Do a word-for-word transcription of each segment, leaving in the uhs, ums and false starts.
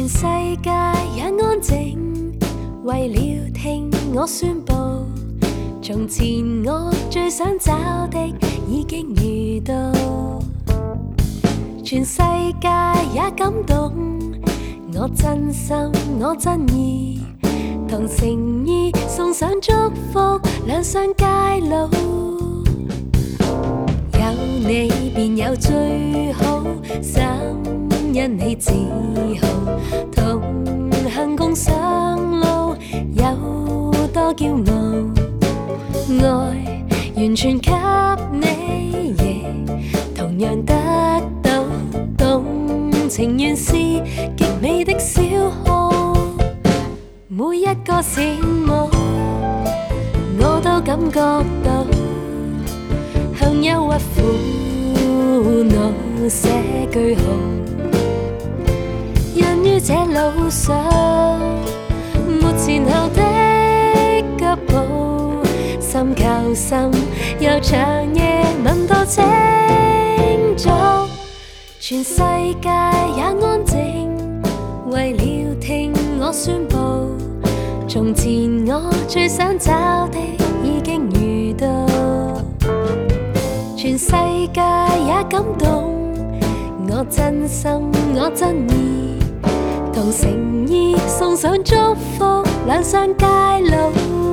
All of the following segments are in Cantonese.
全世界也安靜，為了聽我宣布，從前我最想找的已經遇到。全世界也感動，我真心我真意，同誠意送上祝福，兩相偕老。有你便有最好，心因你自豪，同行共上路，有多驕傲。愛完全給你，亦同樣得到。動情原是極美的消耗，每一個羨慕我都感覺到，向憂鬱苦惱寫句號。人於這路上，沒前後的急步，心靠心，由長夜吻到清早。全世界也安靜，為了聽我宣佈，從前我最想找的已經遇到。全世界也感動，我真心我真意，同誠意送上祝福，兩相偕老。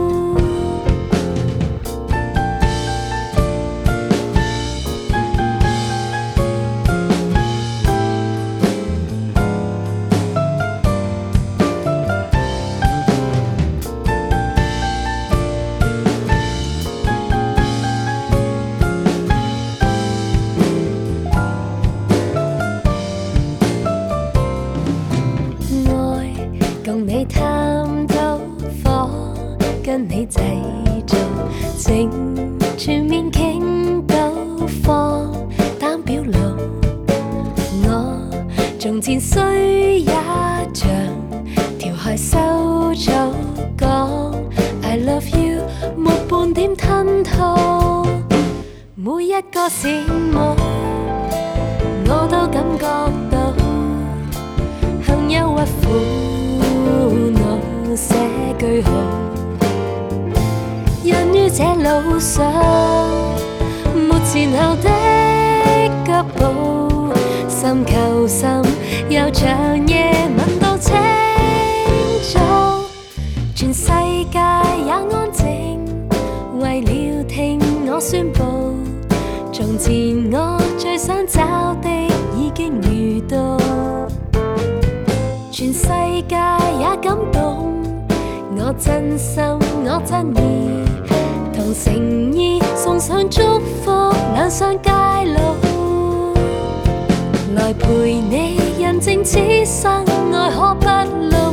共你探討火，跟你製造情，全面傾到放膽表露。我從前雖也像條害羞草講 I love you， 沒半點吞吐，每一個羨慕我都感覺到，向憂鬱苦惱寫句號。人於這路上，沒前後的急步，心靠心，由長夜吻到清早。全世界也安靜，為了聽我宣佈，從前我最想找的已經遇到。全世界也感動，我真心我真意，同誠意送上祝福，兩相偕老。來陪你印證此生愛可不老。